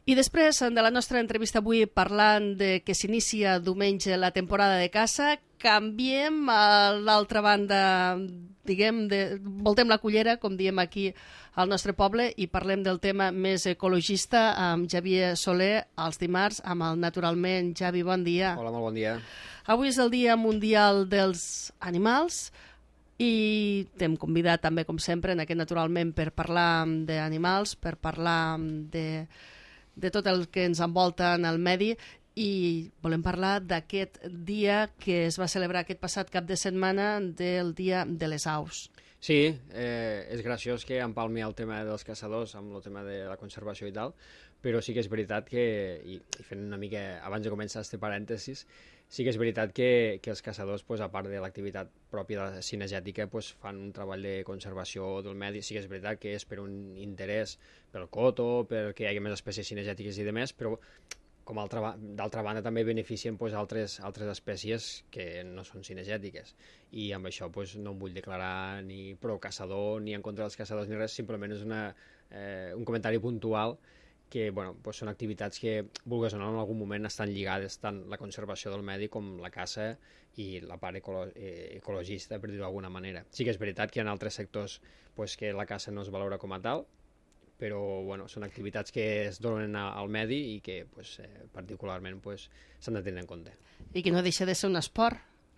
I després de la nostra entrevista avui parlant de que s'inicia diumenge la temporada de caça, canviem a l'altra banda, voltem la cullera, com diem aquí al nostre poble, i parlem del tema més ecologista amb Xavier Soler els dimarts amb el Naturalment. Xavi, bon dia. Hola, molt bon dia. Avui és el Dia Mundial dels Animals i t'hem convidat també, com sempre, en aquest Naturalment per parlar d'animals, per parlar de tot el que ens envolta en el medi, i volem parlar d'aquest dia que es va celebrar aquest passat cap de setmana, del Dia de les Aus. Sí, és graciós que empalmi el tema dels caçadors amb el tema de la conservació i tal, però sí que és veritat que, i fent una mica, abans de començar este parèntesis, sí que és veritat que els caçadors, a part de l'activitat pròpia cinegètica, fan un treball de conservació del medi. Sí que és veritat que és per un interès pel coto, perquè hi hagi més espècies cinegètiques i demés, però d'altra banda també beneficien altres espècies que no són cinegètiques. I amb això no em vull declarar ni pro-caçador ni en contra dels caçadors ni res, simplement és un comentari puntual que són activitats que, vulgues o no, en algun moment estan lligades tant la conservació del medi com la caça i la part ecologista, per dir-ho d'alguna manera. Sí que és veritat que hi ha altres sectors que la caça no es valora com a tal, però són activitats que es donen al medi i que particularment s'han de tenir en compte. I que no deixa de ser un esport.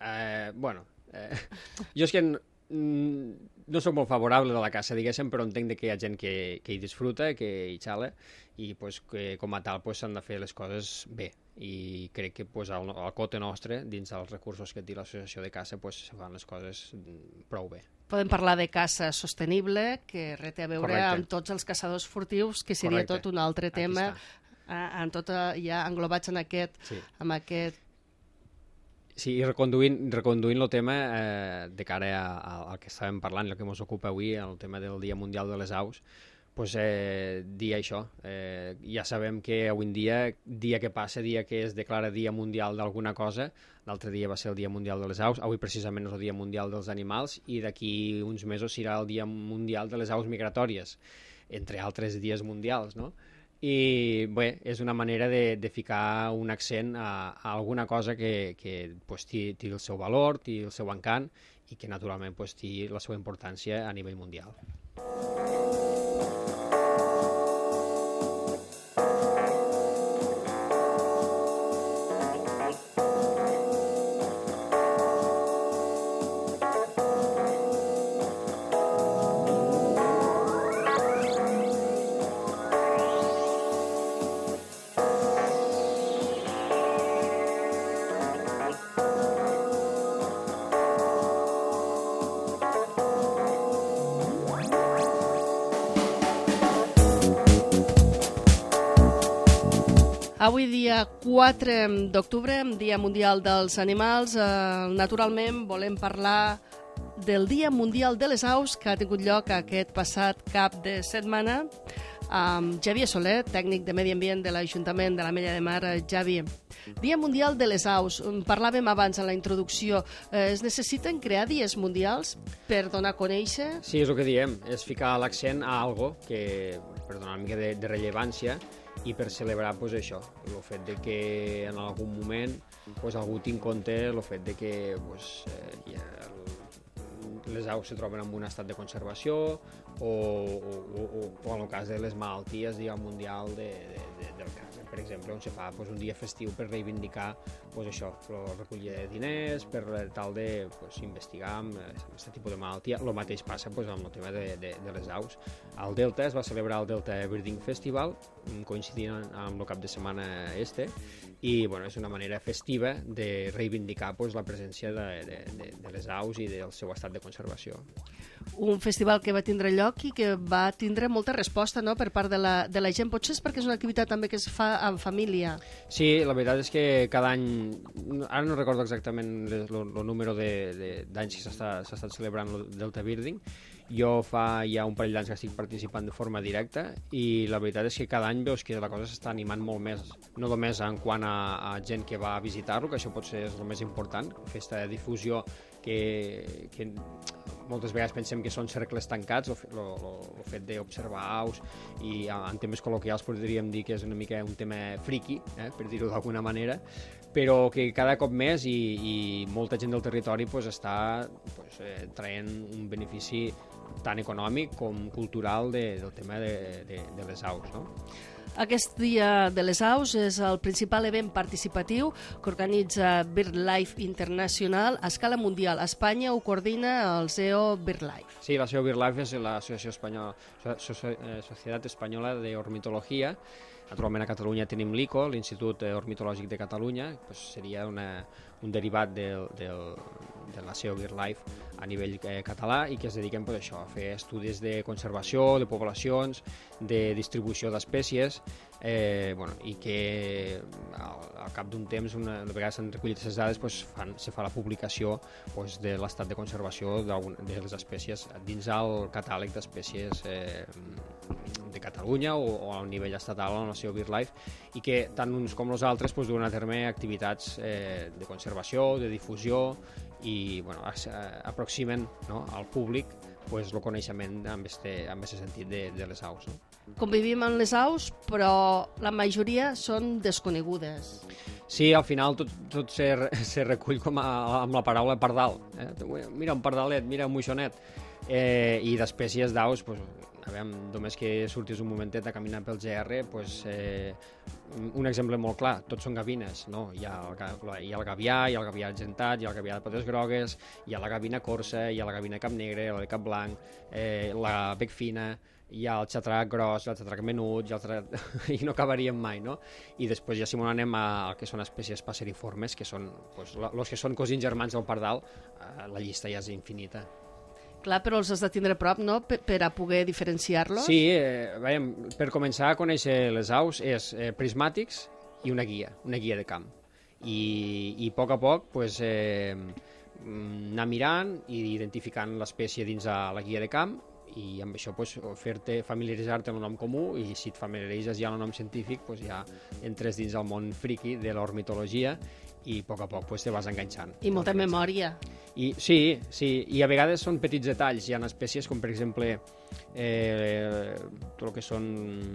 Jo és que no soc molt favorable a la caça, diguéssim, però entenc que hi ha gent que hi disfruta, que hi xala, i que com a tal s'han de fer les coses bé. I crec que al cote nostre, dins dels recursos que té l'associació de caça, se fan les coses prou bé. Podem parlar de caça sostenible, que res té a veure amb tots els caçadors furtius, que seria tot un altre tema, ja englobats en aquest... Sí, i reconduint el tema de cara al que estàvem parlant, el que ens ocupa avui, el tema del Dia Mundial de les Aus, dir això. Ja sabem que avui en dia que passa, dia que es declara Dia Mundial d'alguna cosa, l'altre dia va ser el Dia Mundial de les Aus, avui precisament és el Dia Mundial dels Animals, i d'aquí uns mesos serà el Dia Mundial de les Aus Migratòries, entre altres dies mundials, no? I bé, és una manera de ficar un accent a alguna cosa que té el seu valor, té el seu encant i que naturalment té la seva importància a nivell mundial. Avui, dia 4 d'octubre, Dia Mundial dels Animals, naturalment volem parlar del Dia Mundial de les Aus, que ha tingut lloc aquest passat cap de setmana, amb Xavier Soler, tècnic de Medi Ambient de l'Ajuntament de l'Ametlla de Mar. Xavi, Dia Mundial de les Aus. Parlàvem abans en la introducció. Es necessiten crear dies mundials per donar a conèixer? Sí, és el que diem. És ficar l'accent a algo que, per donar una mica de rellevància, i per celebrar això, el fet de que en algun moment algú tingui en compte el fet de que les aus se troben en un estat de conservació o en el cas de les malalties mundial del cas. Per exemple, on se fa un dia festiu per reivindicar la recollida de diners, per tal d'investigar amb aquest tipus de malaltia. El mateix passa amb el tema de les aus. Al Delta es va celebrar el Delta Birding Festival, coincidint amb el cap de setmana i és una manera festiva de reivindicar la presència de les aus i del seu estat de conservació. Un festival que va tindre lloc i que va tindre molta resposta, no?, per part de la gent. Potser és perquè és una activitat també que es fa en família. Sí, la veritat és que cada any, ara no recordo exactament el número d'anys que s'ha estat celebrant el Delta Birding. Jo fa ja un parell d'anys que estic participant de forma directa i la veritat és que cada any veus que la cosa s'està animant molt més, no només en quant a gent que va a visitar-lo, que això potser és el més important, fer aquesta difusió que moltes vegades pensem que són cercles tancats, el fet d'observar aus, i en temes col·loquials podríem dir que és una mica un tema friqui, per dir-ho d'alguna manera, però que cada cop més i molta gent del territori està traient un benefici tant econòmic com cultural del tema de les aus, no? Aquest Dia de les Aus és el principal event participatiu que organitza BirdLife Internacional a escala mundial. A Espanya ho coordina el SEO BirdLife. Sí, la SEO BirdLife és l'Associació Espanyola, Societat Espanyola d'Ornitologia. Naturalment a Catalunya tenim l'ICO, l'Institut Ornitològic de Catalunya, seria un derivat de la SEO BirdLife a nivell català, i que es dediquen a fer estudis de conservació, de poblacions, de distribució d'espècies, i que al cap d'un temps, una vegada s'han recollit aquestes dades, se fa la publicació de l'estat de conservació de les espècies dins el catàleg d'espècies de Catalunya o a nivell estatal a la SEO BirdLife, i que tant uns com els altres duen a terme activitats de conservació, de difusió, i aproximen al públic el coneixement amb aquest sentit de les aus. Convivim amb les aus, però la majoria són desconegudes. Sí, al final tot se recull com amb la paraula pardal. Mira un pardalet, mira un moixonet. I d'espècies d'aus, només que surtis un momentet a caminar pel GR, un exemple molt clar, tots són gavines, no? Hi ha el gavià, hi ha el gavià argentat, hi ha el gavià de potes grogues, hi ha la gavina corsa, hi ha la gavina cap negre, la de cap blanc, la bec fina, hi ha el xatrac gros, el xatrac menut, i no acabaríem mai, no? I després ja si m'ho anem al que són espècies passeriformes, que són els que són cosins germans del pardal, la llista ja és infinita. Clar, però els has de tindre a prop, no?, per a poder diferenciar-los? Sí, per començar a conèixer les aus és prismàtics i una guia de camp. I a poc anar mirant i identificant l'espècie dins la guia de camp, i amb això fer-te familiaritzar-te amb el nom comú, i si et familiaritzes ja amb el nom científic, ja entres dins el món friqui de l'ornitologia, i a poc te vas enganxant. I molta memòria. Sí, i a vegades són petits detalls. Hi ha espècies com, per exemple, tot el que són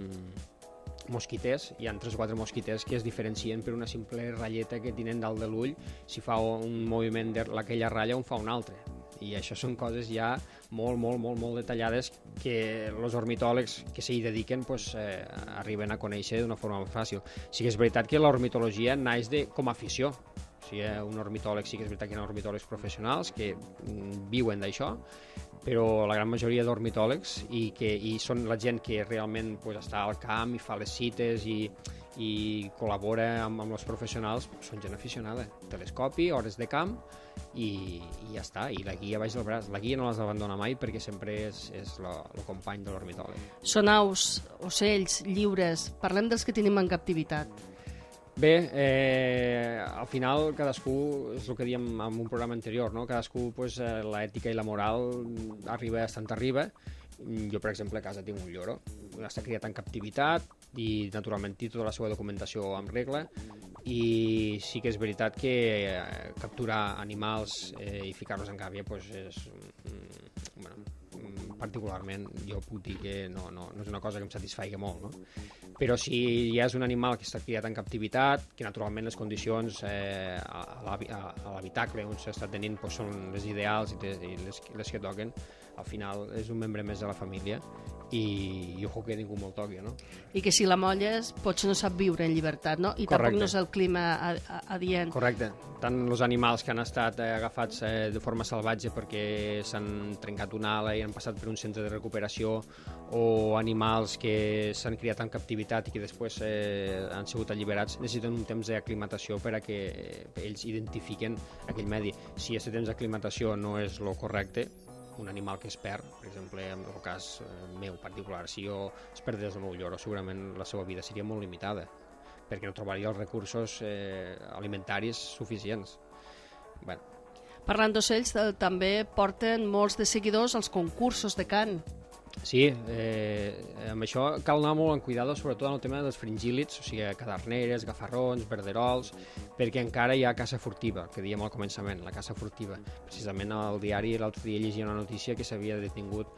mosquiters. Hi ha 3 o 4 mosquiters que es diferencien per una simple ratlleta que tenen dalt de l'ull. Si fa un moviment d'aquella ratlla, fa un altre. I això són coses ja molt detallades que els ornitòlegs que s'hi dediquen arriben a conèixer d'una forma molt fàcil. Sí que és veritat que l'ornitologia naix com a afició. Un ornitòleg, sí que és veritat que hi ha ornitòlegs professionals que viuen d'això, però la gran majoria d'ornitòlegs i són la gent que realment està al camp i fa les cites i col·labora amb els professionals, són gent aficionada. Telescopi, hores de camp, i ja està, i la guia baix del braç. La guia no les abandona mai perquè sempre és el company de l'ornitòleg. Són aus, ocells, lliures. Parlem dels que tenim en captivitat. Bé, al final cadascú, és el que dèiem en un programa anterior, no? Cadascú, l'ètica i la moral arriba bastant arriba. Jo, per exemple, a casa tinc un lloro. Està criat en captivitat i, naturalment, té tota la seva documentació en regla. I sí que és veritat que capturar animals i ficar-los en gàbia és particularment, jo puc dir que no és una cosa que em satisfaigui molt, no? Però si ja és un animal que està criat en captivitat, que naturalment les condicions a l'habitacle on s'està tenint són les ideals i les que toquen, al final és un membre més de la família i ojo que ningú me'l toqui, no? I que si la molles potser no sap viure en llibertat, no? I Correcte. Tampoc no és el clima adient. Correcte. Tant els animals que han estat agafats de forma salvatge perquè s'han trencat una ala i han passat per un centre de recuperació, o animals que s'han criat en captivitat i que després han sigut alliberats, necessiten un temps d'aclimatació per a que ells identifiquen aquell medi. Si aquest temps d'aclimatació no és el correcte, un animal que es perd, per exemple, en el cas meu particular, si jo es perdés el meu lloro, segurament la seva vida seria molt limitada, perquè no trobaria els recursos alimentaris suficients. Bueno. Parlant d'ocells, també porten molts de seguidors als concursos de cant. Sí, amb això cal anar molt en cuidado, sobretot en el tema dels fringíl·lids, o sigui, caderneres, gafarrons, verderols, perquè encara hi ha caça furtiva, que dèiem al començament, la caça furtiva. Precisament al diari l'altre dia llegia una notícia que s'havia detingut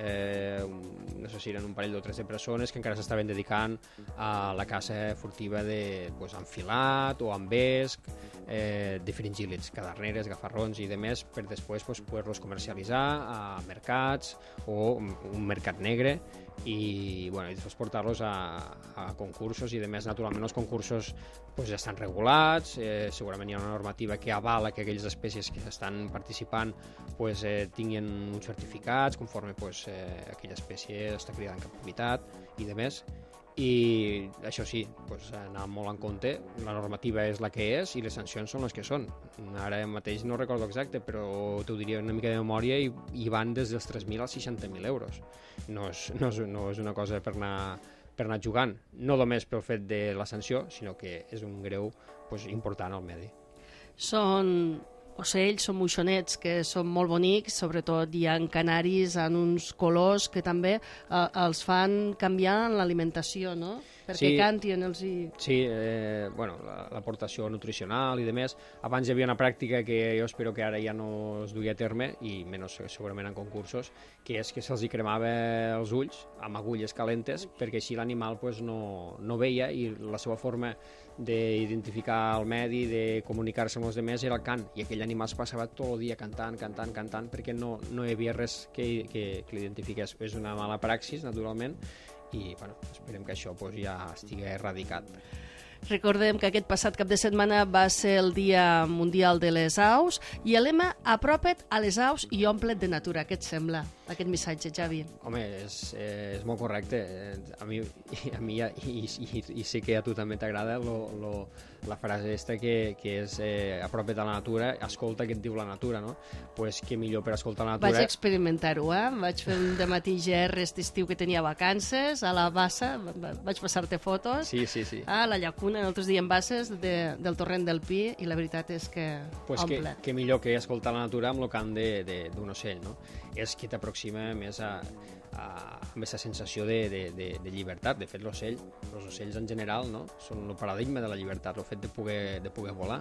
no sé si eren un parell o tres de persones que encara s'estaven dedicant a la caça furtiva d'enfilat o amb vesc, de fringíl·lids, caderneres, gafarrons i demés, per després poder-los comercialitzar a mercats o un mercat negre i després portar-los a concursos i demés. Naturalment els concursos ja estan regulats, segurament hi ha una normativa que avala que aquelles espècies que estan participant tinguin uns certificats conforme aquella espècie està cridada en captivitat i demés. I això sí, anar molt en compte, la normativa és la que és i les sancions són les que són. Ara mateix no recordo exacte, però t'ho diria una mica de memòria i van des dels 3.000 als 60.000 euros. No és una cosa per anar jugant, no només pel fet de la sanció, sinó que és un greu important al medi. Són ocells, són moixonets que són molt bonics, sobretot hi ha canaris en uns colors que també els fan canviar en l'alimentació, no? Perquè cantin els hi... Sí, l'aportació nutricional i demés. Abans hi havia una pràctica que jo espero que ara ja no es dugui a terme, i menys segurament en concursos, que és que se'ls hi cremava els ulls amb agulles calentes, perquè així l'animal no veia i la seva forma d'identificar el medi, de comunicar-se amb els demés era el cant, i aquell animal es passava tot el dia cantant, perquè no hi havia res que l'identifiqués. És una mala praxis, naturalment, i esperem que això ja estigui erradicat. Recordem que aquest passat cap de setmana va ser el Dia Mundial de les Aus i el lema "Apropa't a les aus i omple't de natura". Què et sembla aquest missatge, Javi? Home, és molt correcte. A mi i sé que a tu també t'agrada la frase aquesta que és apropa't a la natura, escolta què et diu la natura, no? Pues què millor per escoltar la natura... Vaig experimentar-ho, Vaig fer un dematí GR estiu que tenia vacances a la bassa, vaig passar-te fotos. Sí. A la llacuna, nosaltres diem basses del torrent del Pi, i la veritat és que omple. Què millor que escoltar la natura amb el cant d'un ocell, no? És que t'aproxima més a aquesta sensació de llibertat. De fet, els ocells en general, no? Són el paradigma de la llibertat, el fet de poder volar.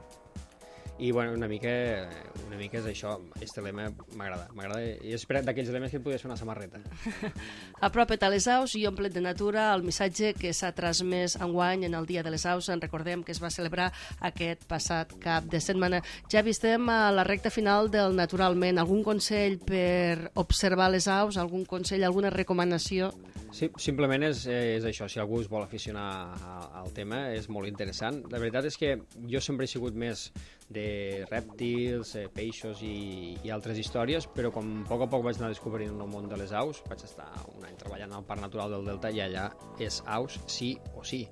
I una mica és això, aquest lema m'agrada, i és d'aquells lemes que et podries fer una samarreta. Apropa't a les aus i omple't de natura, el missatge que s'ha transmès enguany en el Dia de les Aus. En recordem que es va celebrar aquest passat cap de setmana. Ja estem a la recta final del Naturalment. Algun consell per observar les aus? Algun consell, alguna recomanació? Sí, simplement és això, si algú es vol aficionar al tema, és molt interessant. La veritat és que jo sempre he sigut més de rèptils, peixos i altres històries, però com a poc vaig anar descobrint el món de les aus, vaig estar un any treballant al Parc Natural del Delta i allà és aus sí o sí.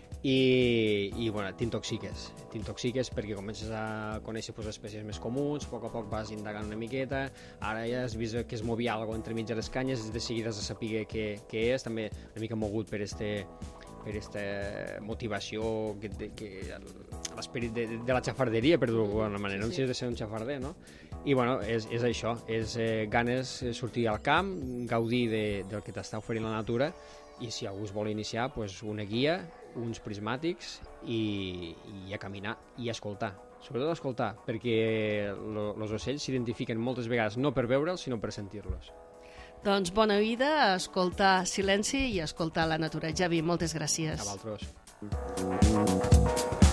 I t'intoxiques perquè comences a conèixer espècies més comuns, a poc vas indagant una miqueta, ara ja has vist que es movia alguna cosa entre mig de les canyes, de seguida has de saber què és, també una mica mogut per aquesta motivació, l'esperit de la xafarderia, per dir-ho d'alguna manera, no sé de ser un xafarder, no? I és això, és ganes de sortir al camp, gaudir del que t'està oferint la natura, i si algú es vol iniciar, una guia, uns prismàtics i a caminar i a escoltar. Sobretot a escoltar, perquè els ocells s'identifiquen moltes vegades no per veure'ls, sinó per sentir-los. Doncs bona vida, a escoltar silenci i a escoltar la natura. Javi, moltes gràcies. A vosaltres.